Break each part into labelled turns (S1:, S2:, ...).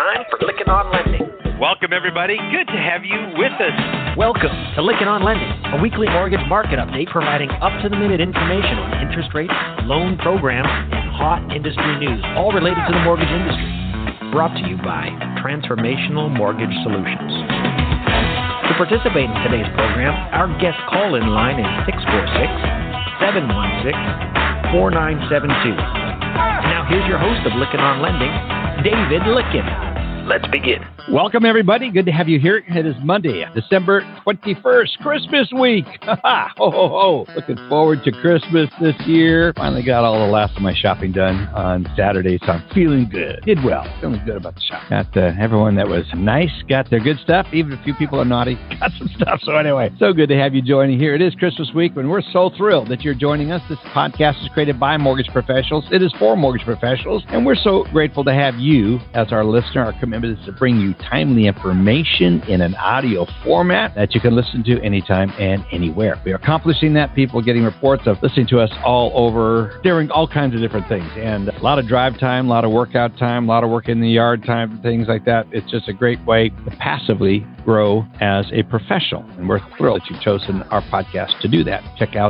S1: time for Lykken on Lending.
S2: Welcome, everybody. Good to have you with us.
S3: Welcome to Lykken on Lending, a weekly mortgage market update providing up-to-the-minute information on interest rates, loan programs, and hot industry news, all related to the mortgage industry. Brought to you by Transformational Mortgage Solutions. To participate in today's program, our guest call-in line is 646-716-4972. Now here's your host of Lykken on Lending, David Lykken.
S1: Let's begin.
S4: Welcome, everybody. Good to have you here. It is Monday, December 21st, Christmas week. Ho, ho, ho. Looking forward to Christmas this year. Finally got all the last of my shopping done on Saturday, so I'm feeling good. Did well. Feeling good about the shop. Got everyone that was nice, got their good stuff. Even a few people are naughty, got some stuff. So anyway, so good to have you joining here. It is Christmas week, and we're so thrilled that you're joining us. This podcast is created by mortgage professionals. It is for mortgage professionals, and we're so grateful to have you as our listener. Our commitment is to bring you timely information in an audio format that you can listen to anytime and anywhere. We are accomplishing that. People getting reports of listening to us all over, doing all kinds of different things. And a lot of drive time, a lot of workout time, a lot of work in the yard time, things like that. It's just a great way to passively grow as a professional. And we're thrilled that you've chosen our podcast to do that. Check out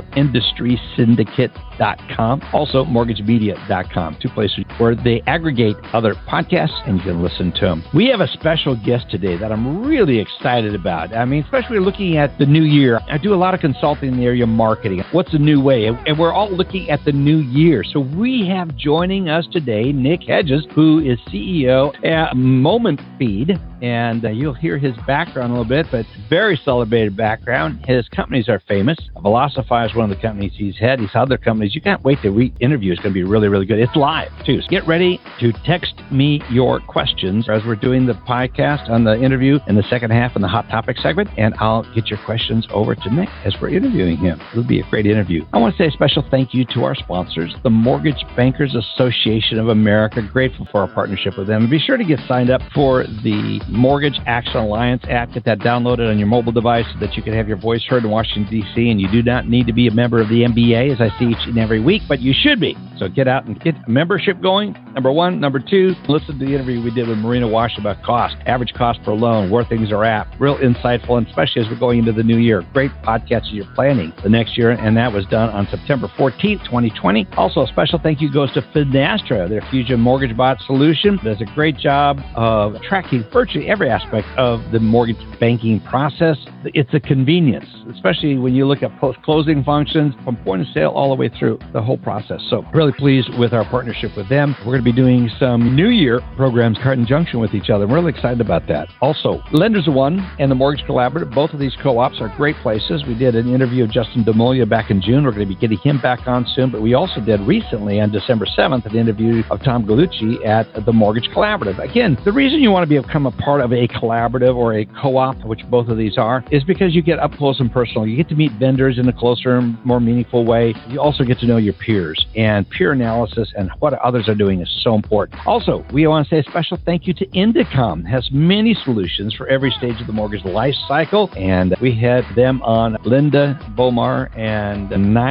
S4: industrysyndicate.com, also mortgagemedia.com, two places where they aggregate other podcasts and you can listen to them. We have a special guest today that I'm really excited about. I mean, especially looking at the new year. I do a lot of consulting in the area of marketing. What's the new way? And we're all looking at the new year. So we have joining us today, Nick Hedges, who is CEO at Moment Feed. And you'll hear his background a little bit, but very celebrated background. His companies are famous. Velocify is one of the companies he's had. He's other companies. You can't wait to interview. It's going to be really, really good. It's live, too. So get ready to text me your questions as we're doing the podcast on the interview in the second half in the Hot Topic segment, and I'll get your questions over to Nick as we're interviewing him. It'll be a great interview. I want to say a special thank you to our sponsors, the Mortgage Bankers Association of America. Grateful for our partnership with them. And be sure to get signed up for the Mortgage Action Alliance app. Get that downloaded on your mobile device so that you can have your voice heard in Washington, D.C., and you do not need to be a member of the MBA, as I see each and every week, but you should be. So get out and get a membership going, number one. Number two, listen to the interview we did with Marina Wash about cost, average cost per loan, where things are at. Real insightful, and especially as we're going into the new year. Great podcast as you're planning the next year, and that was done on September 14th, 2020. Also, a special thank you goes to Finastra, their Fusion Mortgage Bot solution. Does a great job of tracking virtually every aspect of the mortgage banking process. It's a convenience, especially when you look at post-closing functions from point of sale all the way through the whole process. So really pleased with our partnership with them. We're going to be doing some New Year programs in conjunction with each other. I'm really excited about that. Also, Lenders One and the Mortgage Collaborative, both of these co-ops are great places. We did an interview of Justin Demolia back in June. We're going to be getting him back on soon, but we also did recently on December 7th an interview of Tom Gallucci at the Mortgage Collaborative. Again, the reason you want to become a part of a collaborative or a co-op, which both of these are, is because you get up close and personal. You get to meet vendors in a closer, more meaningful way. You also get to know your peers, and peer analysis and what others are doing is so important. Also, we want to say a special thank you to Indicom. It has many solutions for every stage of the mortgage life cycle, and we had them on, Linda Bomar and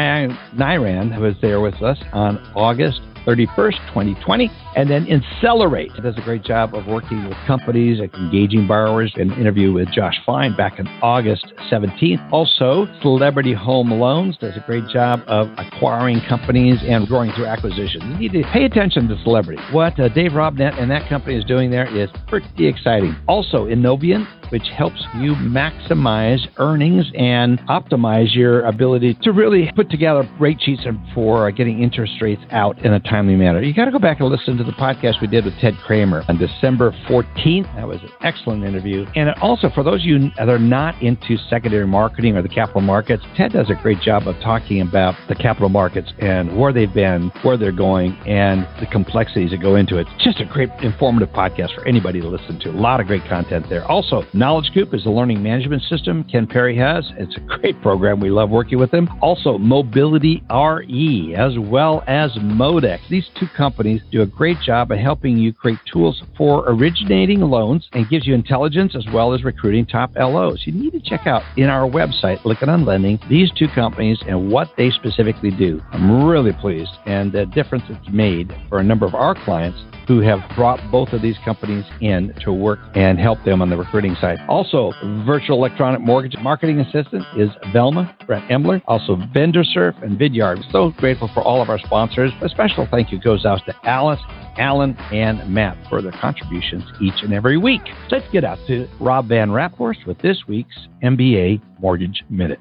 S4: Niran, who was there with us on August 31st, 2020. And then Accelerate does a great job of working with companies and engaging borrowers. An interview with Josh Fine back on August 17th. Also, Celebrity Home Loans does a great job of acquiring companies and growing through acquisitions. You need to pay attention to Celebrity. What Dave Robnett and that company is doing there is pretty exciting. Also, Innovian, which helps you maximize earnings and optimize your ability to really put together rate sheets for getting interest rates out in a timely manner. You got to go back and listen to the podcast we did with Ted Kramer on December 14th. That was an excellent interview. And also, for those of you that are not into secondary marketing or the capital markets, Ted does a great job of talking about the capital markets and where they've been, where they're going, and the complexities that go into it. It's just a great informative podcast for anybody to listen to. A lot of great content there. Also, Knowledge Coop is a learning management system Ken Perry has. It's a great program. We love working with them. Also, Mobility RE, as well as Modex. These two companies do a great job of helping you create tools for originating loans and gives you intelligence as well as recruiting top LOs. You need to check out in our website, Lykken on Lending, these two companies and what they specifically do. I'm really pleased, and the difference it's made for a number of our clients who have brought both of these companies in to work and help them on the recruiting side. Also, virtual electronic mortgage marketing assistant is Velma, Brent Embler, also VendorSurf and Vidyard. So grateful for all of our sponsors. A special thank you goes out to Alice, Alan, and Matt for their contributions each and every week. Let's get out to Rob Van Raphorst with this week's MBA Mortgage Minute.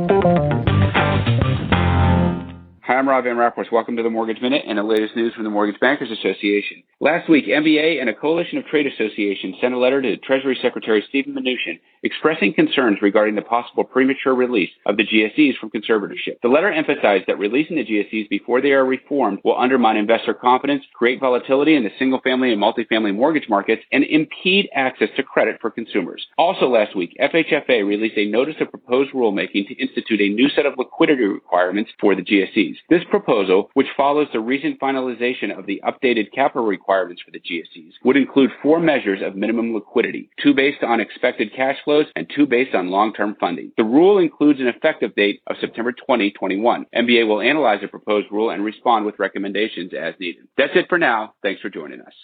S5: Hi, I'm Rob Van Raphorst. Welcome to the Mortgage Minute and the latest news from the Mortgage Bankers Association. Last week, MBA and a coalition of trade associations sent a letter to Treasury Secretary Steven Mnuchin expressing concerns regarding the possible premature release of the GSEs from conservatorship. The letter emphasized that releasing the GSEs before they are reformed will undermine investor confidence, create volatility in the single-family and multifamily mortgage markets, and impede access to credit for consumers. Also last week, FHFA released a notice of proposed rulemaking to institute a new set of liquidity requirements for the GSEs. This proposal, which follows the recent finalization of the updated capital requirements for the GSEs, would include 4 measures of minimum liquidity, 2 based on expected cash flows and 2 based on long-term funding. The rule includes an effective date of September 2021. MBA will analyze the proposed rule and respond with recommendations as needed. That's it for now. Thanks for joining us.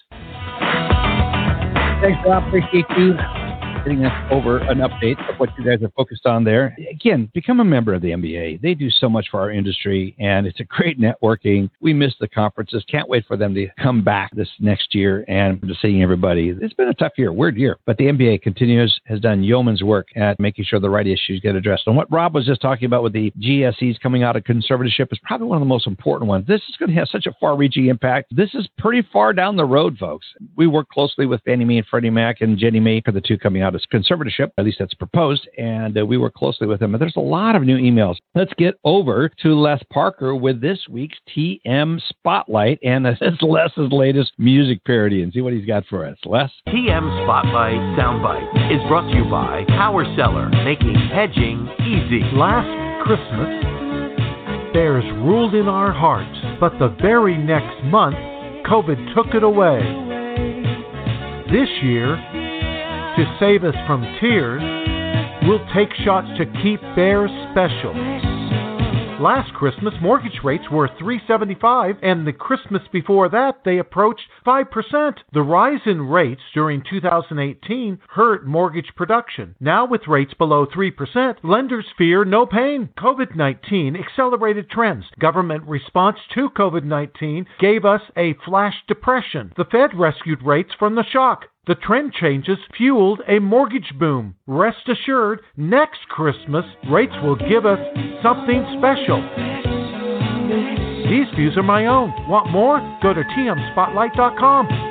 S4: Thanks, Rob. Appreciate you getting us over an update of what you guys are focused on there. Again, become a member of the MBA. They do so much for our industry, and it's a great networking. We miss the conferences. Can't wait for them to come back this next year and to seeing everybody. It's been a tough year, weird year, but the MBA has done yeoman's work at making sure the right issues get addressed. And what Rob was just talking about with the GSEs coming out of conservatorship is probably one of the most important ones. This is going to have such a far-reaching impact. This is pretty far down the road, folks. We work closely with Fannie Mae and Freddie Mac and Ginnie Mae for the two coming out of conservatorship, at least that's proposed, and we work closely with them. But there's a lot of new emails. Let's get over to Les Parker with this week's TM Spotlight, and this is Les's latest music parody, and see what he's got for us. Les?
S6: TM Spotlight Soundbite is brought to you by Power Seller, making hedging easy. Last Christmas, bears ruled in our hearts, but the very next month, COVID took it away. This year, to save us from tears, we'll take shots to keep bears special. Last Christmas, mortgage rates were 3.75, and the Christmas before that, they approached 5%. The rise in rates during 2018 hurt mortgage production. Now, with rates below 3%, lenders fear no pain. COVID-19 accelerated trends. Government response to COVID-19 gave us a flash depression. The Fed rescued rates from the shock. The trend changes fueled a mortgage boom. Rest assured, next Christmas, rates will give us something special. These views are my own. Want more? Go to tmspotlight.com.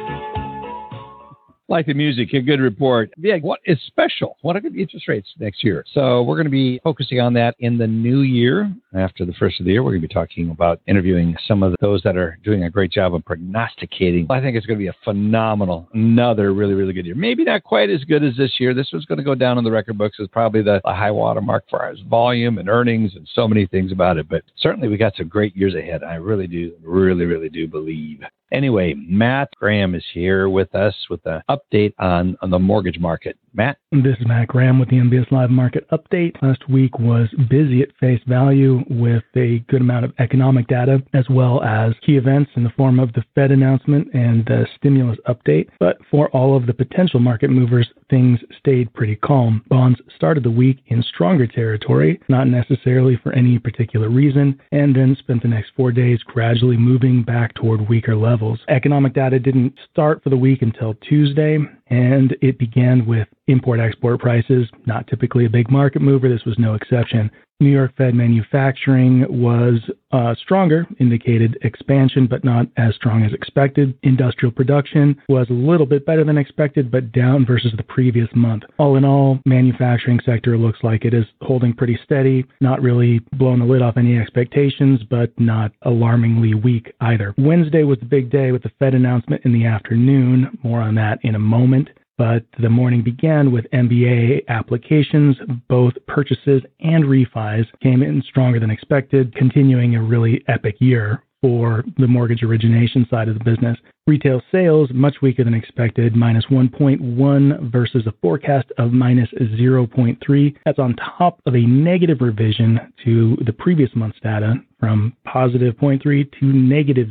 S4: Like the music, a good report. Yeah, what is special? What are going to be interest rates next year? So we're going to be focusing on that in the new year. After the first of the year, we're going to be talking about interviewing some of those that are doing a great job of prognosticating. I think it's going to be a phenomenal, another really, really good year. Maybe not quite as good as this year. This was going to go down in the record books as probably the high water mark for our volume and earnings and so many things about it. But certainly we got some great years ahead. I really do believe. Anyway, Matt Graham is here with us with an update on the mortgage market. Matt?
S7: This is Matt Graham with the MBS Live Market Update. Last week was busy at face value with a good amount of economic data as well as key events in the form of the Fed announcement and the stimulus update. But for all of the potential market movers, things stayed pretty calm. Bonds started the week in stronger territory, not necessarily for any particular reason, and then spent the next 4 days gradually moving back toward weaker levels. Economic data didn't start for the week until Tuesday, and it began with import-export prices, not typically a big market mover. This was no exception. New York Fed manufacturing was stronger, indicated expansion, but not as strong as expected. Industrial production was a little bit better than expected, but down versus the previous month. All in all, manufacturing sector looks like it is holding pretty steady, not really blowing the lid off any expectations, but not alarmingly weak either. Wednesday was the big day with the Fed announcement in the afternoon. More on that in a moment. But the morning began with MBA applications. Both purchases and refis came in stronger than expected, continuing a really epic year for the mortgage origination side of the business. Retail sales, much weaker than expected, minus 1.1 versus a forecast of minus 0.3. That's on top of a negative revision to the previous month's data from positive 0.3 to negative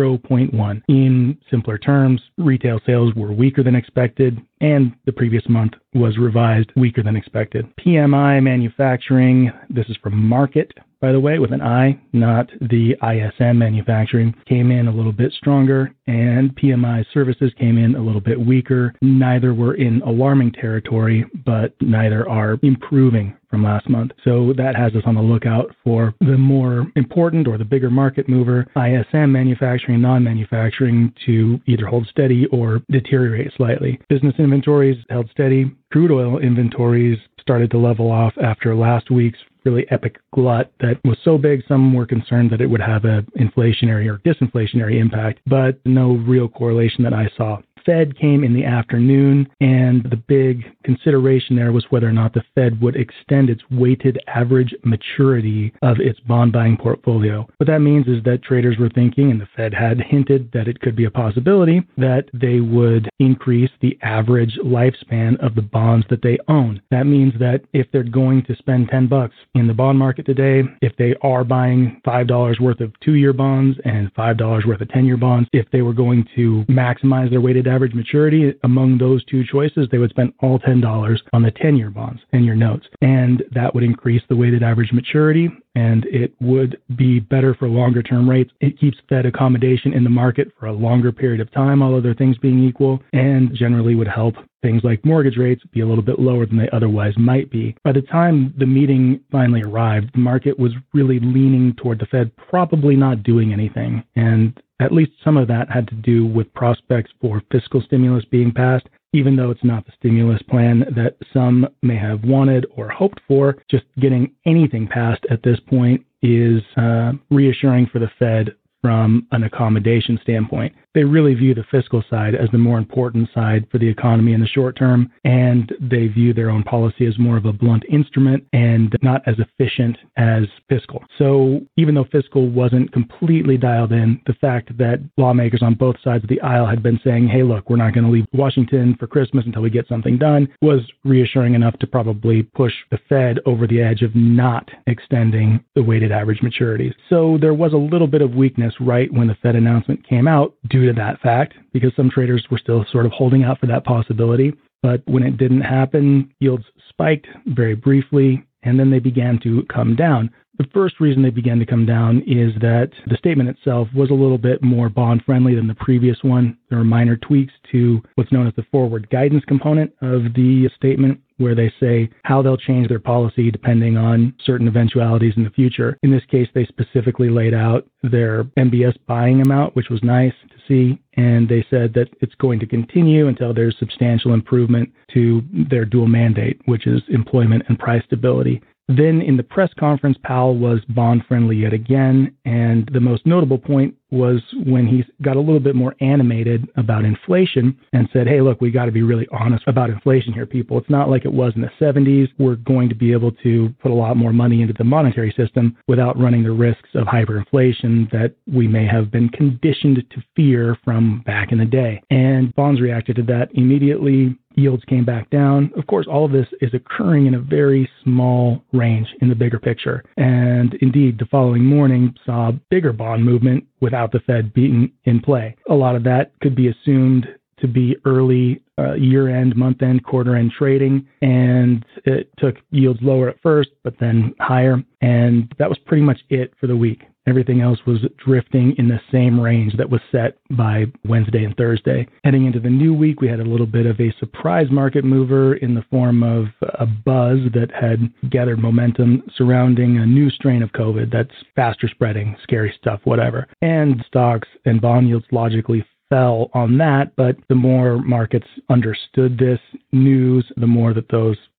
S7: 0.1. In simpler terms, retail sales were weaker than expected, and the previous month was revised weaker than expected. PMI manufacturing, this is from Market, by the way, with an I, not the ISM manufacturing, came in a little bit stronger, and PMI services came in a little bit weaker. Neither were in alarming territory, but neither are improving from last month. So that has us on the lookout for the more important or the bigger market mover, ISM manufacturing and non-manufacturing, to either hold steady or deteriorate slightly. Business inventories held steady. Crude oil inventories started to level off after last week's really epic glut that was so big some were concerned that it would have an inflationary or disinflationary impact, but no real correlation that I saw. Fed came in the afternoon, and the big consideration there was whether or not the Fed would extend its weighted average maturity of its bond buying portfolio. What that means is that traders were thinking, and the Fed had hinted that it could be a possibility, that they would increase the average lifespan of the bonds that they own. That means that if they're going to spend $10 in the bond market today, if they are buying $5 worth of 2-year bonds and $5 worth of 10-year bonds, if they were going to maximize their weighted average maturity among those two choices, they would spend all $10 on the 10-year bonds, 10-year notes. And that would increase the weighted average maturity, and it would be better for longer-term rates. It keeps Fed accommodation in the market for a longer period of time, all other things being equal, and generally would help things like mortgage rates be a little bit lower than they otherwise might be. By the time the meeting finally arrived, the market was really leaning toward the Fed probably not doing anything, and at least some of that had to do with prospects for fiscal stimulus being passed, even though it's not the stimulus plan that some may have wanted or hoped for. Just getting anything passed at this point is reassuring for the Fed from an accommodation standpoint. They really view the fiscal side as the more important side for the economy in the short term, and they view their own policy as more of a blunt instrument and not as efficient as fiscal. So even though fiscal wasn't completely dialed in, the fact that lawmakers on both sides of the aisle had been saying, hey, look, we're not going to leave Washington for Christmas until we get something done, was reassuring enough to probably push the Fed over the edge of not extending the weighted average maturities. So there was a little bit of weakness right when the Fed announcement came out due to that fact, because some traders were still sort of holding out for that possibility. But when it didn't happen, yields spiked very briefly, and then they began to come down. The first reason they began to come down is that the statement itself was a little bit more bond-friendly than the previous one. There were minor tweaks to what's known as the forward guidance component of the statement, where they say how they'll change their policy depending on certain eventualities in the future. In this case, they specifically laid out their MBS buying amount, which was nice to see, and they said that it's going to continue until there's substantial improvement to their dual mandate, which is employment and price stability. Then in the press conference, Powell was bond-friendly yet again, and the most notable point was when he got a little bit more animated about inflation and said, hey, look, we got to be really honest about inflation here, people. It's not like it was in the 70s. We're going to be able to put a lot more money into the monetary system without running the risks of hyperinflation that we may have been conditioned to fear from back in the day. And bonds reacted to that immediately. Yields came back down. Of course, all of this is occurring in a very small range in the bigger picture. And indeed, the following morning saw a bigger bond movement without the Fed being in play. A lot of that could be assumed to be early year-end, month-end, quarter-end trading, and it took yields lower at first, but then higher. And that was pretty much it for the week. Everything else was drifting in the same range that was set by Wednesday and Thursday. Heading into the new week, we had a little bit of a surprise market mover in the form of a buzz that had gathered momentum surrounding a new strain of COVID that's faster spreading, scary stuff, whatever. And stocks and bond yields logically fell on that, but the more markets understood this news, the more that those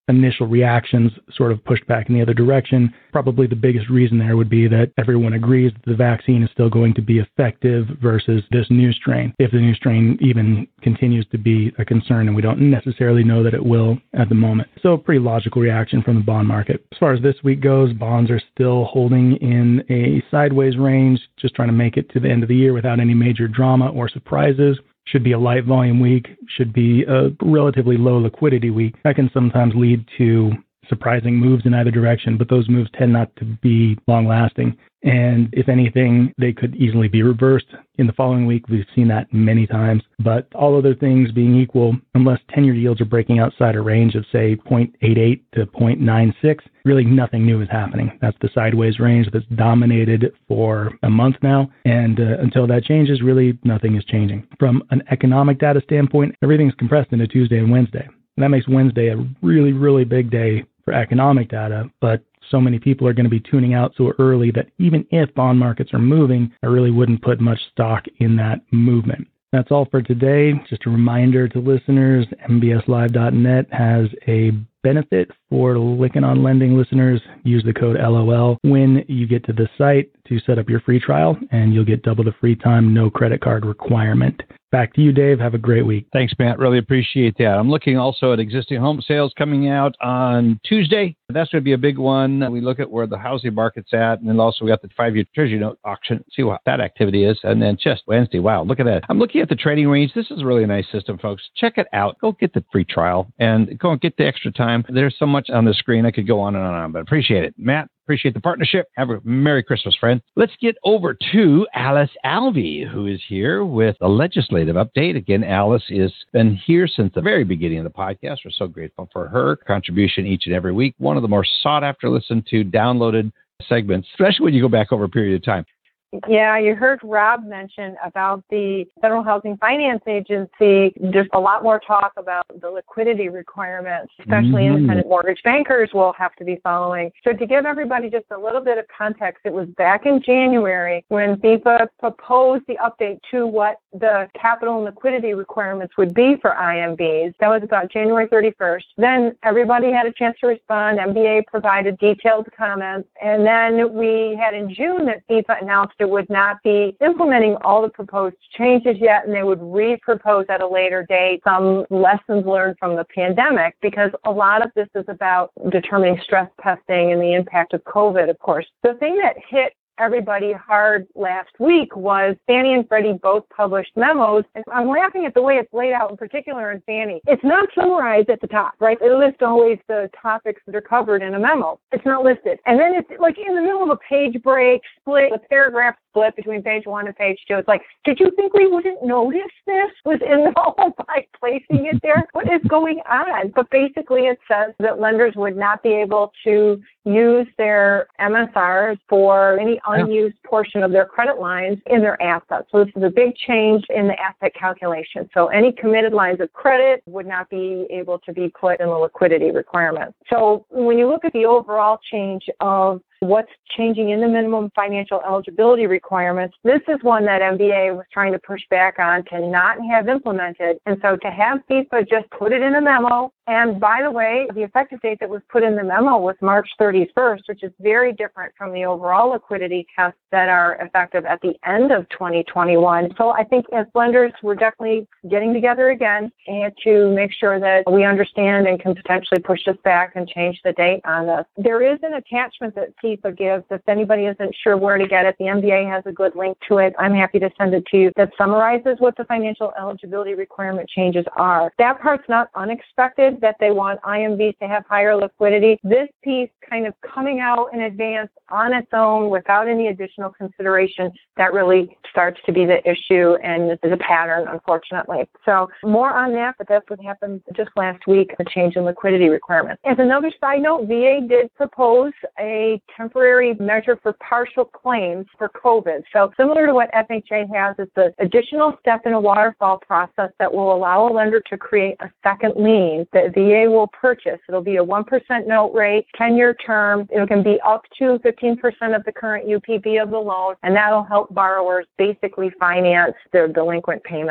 S7: initial reactions sort of pushed back in the other direction. Probably the biggest reason there would be that everyone agrees that the vaccine is still going to be effective versus this new strain, if the new strain even continues to be a concern, and we don't necessarily know that it will at the moment. So a pretty logical reaction from the bond market. As far as this week goes, bonds are still holding in a sideways range, just trying to make it to the end of the year without any major drama or surprises. Should be a light volume week, should be a relatively low liquidity week. That can sometimes lead to surprising moves in either direction, but those moves tend not to be long lasting. And if anything, they could easily be reversed in the following week. We've seen that many times. But all other things being equal, unless 10-year yields are breaking outside a range of, say, 0.88 to 0.96, really nothing new is happening. That's the sideways range that's dominated for a month now. And until that changes, really nothing is changing. From an economic data standpoint, everything's compressed into Tuesday and Wednesday. And that makes Wednesday a really, really big day for economic data, but so many people are going to be tuning out so early that even if bond markets are moving, I really wouldn't put much stock in that movement. That's all for today. Just a reminder to listeners, mbslive.net has a benefit for Lykken on Lending listeners. Use the code LOL when you get to the site to set up your free trial, and you'll get double the free time, no credit card requirement. Back to you, Dave. Have a great week.
S4: Thanks, Matt. Really appreciate that. I'm looking also at existing home sales coming out on Tuesday. That's going to be a big one. We look at where the housing market's at, and then also we got the 5-year Treasury note auction, see what that activity is. And then just Wednesday, wow, look at that. I'm looking at the trading range. This is a really nice system, folks. Check it out. Go get the free trial and go and get the extra time. There's so much on the screen. I could go on and on, but appreciate it. Matt, appreciate the partnership. Have a Merry Christmas, friend. Let's get over to Alice Alvey, who is here with a legislative update. Again, Alice has been here since the very beginning of the podcast. We're so grateful for her contribution each and every week. One of the more sought after, listened to, downloaded segments, especially when you go back over a period of time.
S8: Yeah, you heard Rob mention about the Federal Housing Finance Agency. There's a lot more talk about the liquidity requirements, especially independent mortgage bankers will have to be following. So to give everybody just a little bit of context, it was back in January when FHFA proposed the update to what the capital and liquidity requirements would be for IMBs. That was about January 31st. Then everybody had a chance to respond. MBA provided detailed comments. And then we had in June that FHFA announced it would not be implementing all the proposed changes yet, and they would re-propose at a later date some lessons learned from the pandemic, because a lot of this is about determining stress testing and the impact of COVID, of course. The thing that hit everybody hard last week was Fannie and Freddie both published memos. And I'm laughing at the way it's laid out, in particular in Fannie. It's not summarized at the top, right? It lists always the topics that are covered in a memo. It's not listed. And then it's like in the middle of a page break, split, a paragraph split between page 1 and page 2. It's like, did you think we wouldn't notice this was in the hole by placing it there? What is going on? But basically it says that lenders would not be able to use their MSRs for any unused portion of their credit lines in their assets. So this is a big change in the asset calculation. So any committed lines of credit would not be able to be put in the liquidity requirements. So when you look at the overall change of what's changing in the minimum financial eligibility requirements, this is one that MBA was trying to push back on to not have implemented. And so to have FHFA just put it in a memo, and by the way, the effective date that was put in the memo was March 31st, which is very different from the overall liquidity tests that are effective at the end of 2021. So I think as lenders, we're definitely getting together again and to make sure that we understand and can potentially push this back and change the date on this. There is an attachment that FHFA gives. If anybody isn't sure where to get it, the MBA has a good link to it. I'm happy to send it to you. That summarizes what the financial eligibility requirement changes are. That part's not unexpected, that they want IMBs to have higher liquidity. This piece kind of coming out in advance on its own without any additional consideration, that really starts to be the issue and is a pattern, unfortunately. So more on that, but that's what happened just last week, a change in liquidity requirements. As another side note, VA did propose a temporary measure for partial claims for COVID. So similar to what FHA has, it's an additional step in a waterfall process that will allow a lender to create a second lien that VA will purchase. It'll be a 1% note rate, 10-year term. It can be up to 15% of the current UPB of the loan, and that'll help borrowers basically finance their delinquent payments.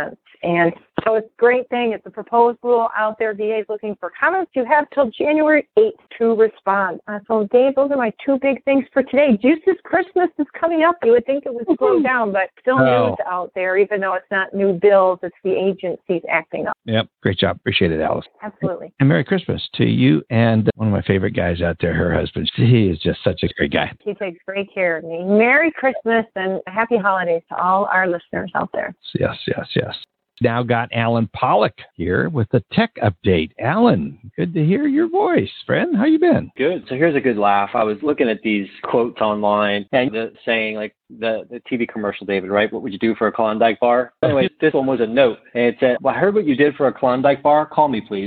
S8: And so it's a great thing. It's a proposed rule out there. VA is looking for comments. You have till January 8th to respond. So, Dave, those are my two big things for today. Juice's Christmas is coming up. You would think it would slow down, but still news out there, even though it's not new bills. It's the agencies acting up.
S4: Yep. Great job. Appreciate it, Alice.
S8: Absolutely.
S4: And Merry Christmas to you and one of my favorite guys out there, her husband. He is just such a great guy.
S8: He takes great care of me. Merry Christmas and happy holidays to all our listeners out there.
S4: Yes. Now got Alan Pollock here with the tech update. Alan, good to hear your voice, friend. How you been?
S9: Good. So here's a good laugh. I was looking at these quotes online and saying like the TV commercial, David, right? What would you do for a Klondike bar? Anyway, this one was a note. And it said, well, I heard what you did for a Klondike bar. Call me, please.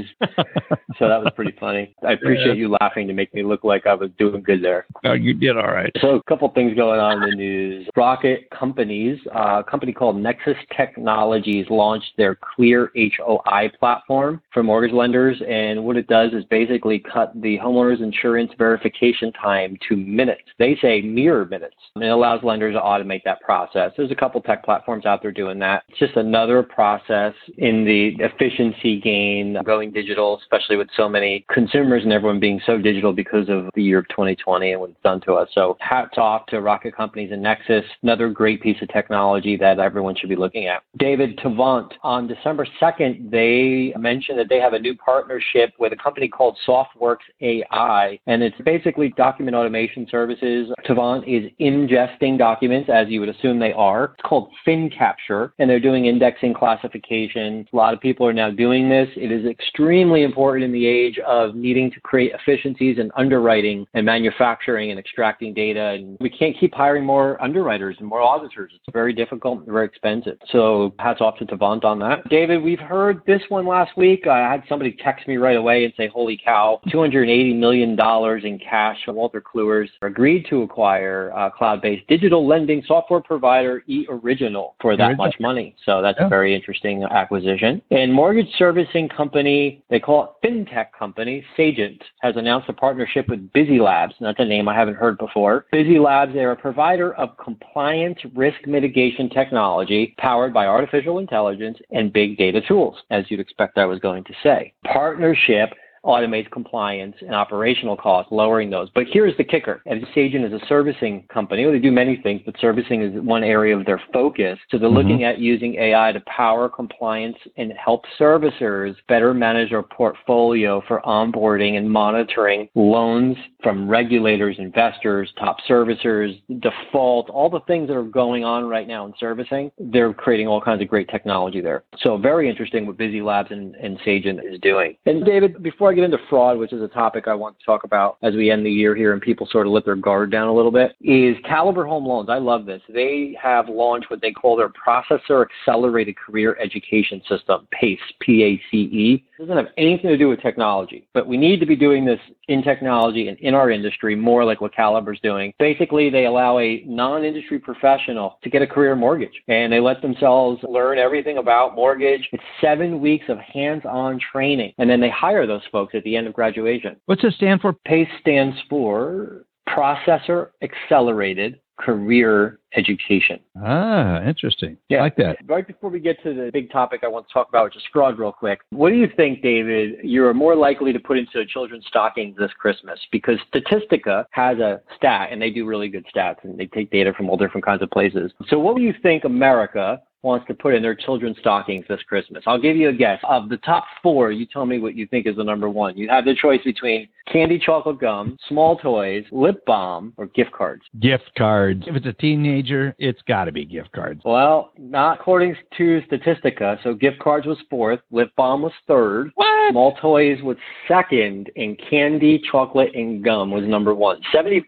S9: So that was pretty funny. I appreciate you laughing to make me look like I was doing good there.
S4: Oh, you did all right.
S9: So a couple things going on in the news. Rocket Companies, a company called Nexus Technologies, launched their Clear HOI platform for mortgage lenders. And what it does is basically cut the homeowner's insurance verification time to minutes. They say mere minutes. And it allows lenders to automate that process. There's a couple tech platforms out there doing that. It's just another process in the efficiency gain, going digital, especially with so many consumers and everyone being so digital because of the year of 2020 and what it's done to us. So hats off to Rocket Companies and Nexus, another great piece of technology that everyone should be looking at. David, Tavant, on December 2nd, they mentioned that they have a new partnership with a company called SoftWorks AI, and it's basically document automation services. Tavant is ingesting documents, as you would assume they are. It's called FinCapture, and they're doing indexing classification. A lot of people are now doing this. It is extremely important in the age of needing to create efficiencies in underwriting and manufacturing and extracting data. And we can't keep hiring more underwriters and more auditors. It's very difficult and very expensive. So hats off to Tavant on that. David, we've heard this one last week. I had somebody text me right away and say, holy cow, $280 million in cash. Walter Kluwer agreed to acquire cloud-based digital lending software provider eOriginal for that much money. So that's a very interesting acquisition. And mortgage servicing company, they call it fintech company, Sagent, has announced a partnership with Busy Labs. And that's a name I haven't heard before. Busy Labs, they're a provider of compliance risk mitigation technology powered by artificial intelligence and big data tools, as you'd expect I was going to say. Partnership automates compliance and operational costs, lowering those. But here's the kicker. And Sagent is a servicing company. Well, they do many things, but servicing is one area of their focus. So they're looking at using AI to power compliance and help servicers better manage their portfolio for onboarding and monitoring loans from regulators, investors, top servicers, default, all the things that are going on right now in servicing. They're creating all kinds of great technology there. So very interesting what Busy Labs and Sagent is doing. And David, before I get into fraud, which is a topic I want to talk about as we end the year here and people sort of let their guard down a little bit, is Caliber Home Loans. I love this. They have launched what they call their Processor Accelerated Career Education System, PACE, P-A-C-E. It doesn't have anything to do with technology, but we need to be doing this in technology and in our industry more like what Caliber's doing. Basically, they allow a non-industry professional to get a career mortgage, and they let themselves learn everything about mortgage. It's 7 weeks of hands-on training, and then they hire those folks at the end of graduation.
S4: What's it stand for?
S9: PACE stands for Processor Accelerated Career Education.
S4: Ah, interesting. Yeah. I like that.
S9: Right before we get to the big topic I want to talk about, which is fraud real quick, what do you think, David, you're more likely to put into children's stockings this Christmas? Because Statistica has a stat, and they do really good stats, and they take data from all different kinds of places. So what do you think America wants to put in their children's stockings this Christmas? I'll give you a guess. Of the top four, you tell me what you think is the number one. You have the choice between candy chocolate gum, small toys, lip balm, or gift cards.
S4: Gift cards. If it's a teenager, it's got to be gift cards.
S9: Well, not according to Statistica. So gift cards was fourth, lip balm was third,
S4: what?
S9: Small toys was second, and candy, chocolate, and gum was number one. 74%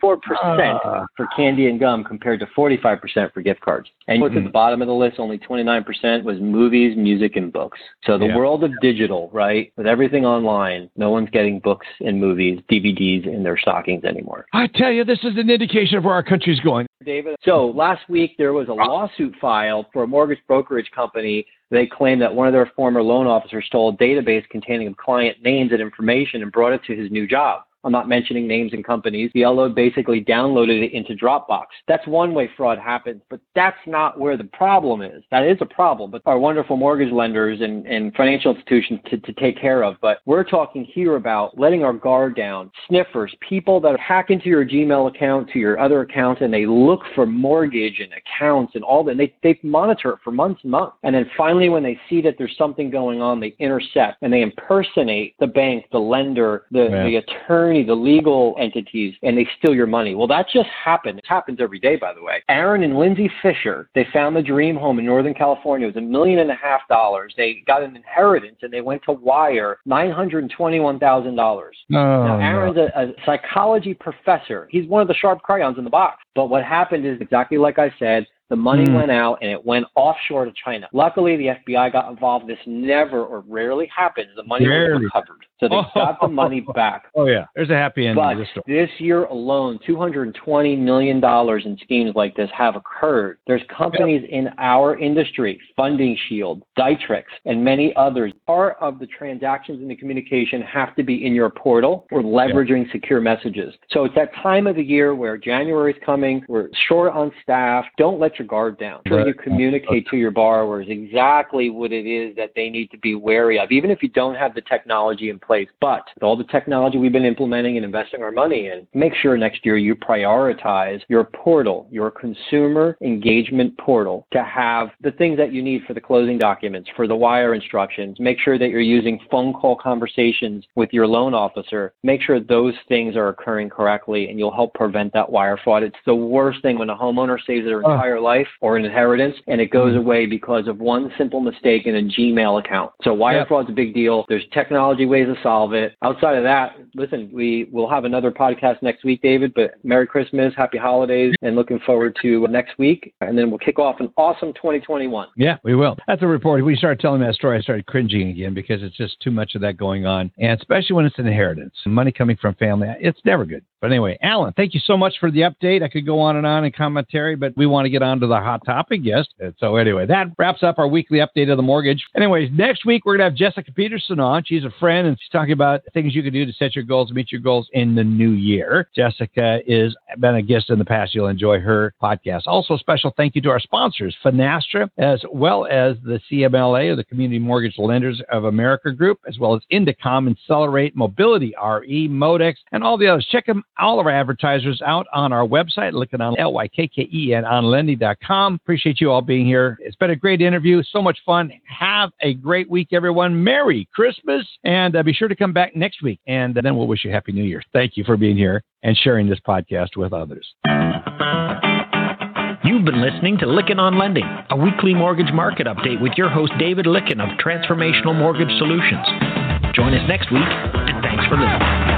S9: for candy and gum compared to 45% for gift cards. And what's at the bottom of the list, only 29% was movies, music, and books. So the world of digital, right, with everything online, no one's getting books and movies, DVDs in their stockings anymore.
S4: I tell you, this is an indication of where our country's going.
S9: David, so last week there was a lawsuit filed for a mortgage brokerage company. They claimed that one of their former loan officers stole a database containing client names and information and brought it to his new job. I'm not mentioning names and companies. The LO basically downloaded it into Dropbox. That's one way fraud happens, but that's not where the problem is. That is a problem, but our wonderful mortgage lenders and financial institutions to take care of. But we're talking here about letting our guard down. Sniffers, people that hack into your Gmail account to your other account, and they look for mortgage and accounts and all that. And they monitor it for months and months. And then finally, when they see that there's something going on, they intercept and they impersonate the bank, the lender, the attorney, the legal entities, and they steal your money. Well, that just happened. It happens every day, by the way. Aaron and Lindsay Fisher, they found the dream home in Northern California. It was $1.5 million. They got an inheritance and they went to wire $921,000. Now, Aaron's a psychology professor. He's one of the sharp crayons in the box. But what happened is exactly like I said. The money went out and it went offshore to China. Luckily, the FBI got involved. This never or rarely happens. The money was recovered. So they got the money back.
S4: Oh, yeah. There's a happy ending
S9: to
S4: this story.
S9: This year alone, $220 million in schemes like this have occurred. There's companies in our industry, Funding Shield, Dytrix, and many others. Part of the transactions and the communication have to be in your portal or leveraging secure messages. So it's that time of the year where January is coming. We're short on staff. Don't let your guard down. Sure, you communicate to your borrowers exactly what it is that they need to be wary of, even if you don't have the technology in place. But with all the technology we've been implementing and investing our money in, make sure next year you prioritize your portal, your consumer engagement portal, to have the things that you need for the closing documents, for the wire instructions. Make sure that you're using phone call conversations with your loan officer. Make sure those things are occurring correctly, and you'll help prevent that wire fraud. It's the worst thing when a homeowner saves their entire life or an inheritance, and it goes away because of one simple mistake in a Gmail account. So wire fraud's a big deal. There's technology ways to solve it. Outside of that, listen, we will have another podcast next week, David, but Merry Christmas, Happy Holidays, and looking forward to next week. And then we'll kick off an awesome 2021.
S4: Yeah, we will. That's a report. When you started telling that story, I started cringing again because it's just too much of that going on. And especially when it's an inheritance, money coming from family, it's never good. But anyway, Alan, thank you so much for the update. I could go on in commentary, but we want to get on to the hot topic, yes. So anyway, that wraps up our weekly update of the mortgage. Anyways, next week, we're going to have Jessica Peterson on. She's a friend, and she's talking about things you can do to set your goals, meet your goals in the new year. Jessica has been a guest in the past. You'll enjoy her podcast. Also, special thank you to our sponsors, Finastra, as well as the CMLA, or the Community Mortgage Lenders of America Group, as well as Indicom, Accelerate, Mobility, RE, Modex, and all the others. Check them, all of our advertisers, out on our website, looking on LYKKEN on lending.com. Appreciate you all being here. It's been a great interview. So much fun. Have a great week, everyone. Merry Christmas. And be sure to come back next week. And then we'll wish you a Happy New Year. Thank you for being here and sharing this podcast with others.
S3: You've been listening to Lykken on Lending, a weekly mortgage market update with your host, David Lykken of Transformational Mortgage Solutions. Join us next week, and thanks for listening.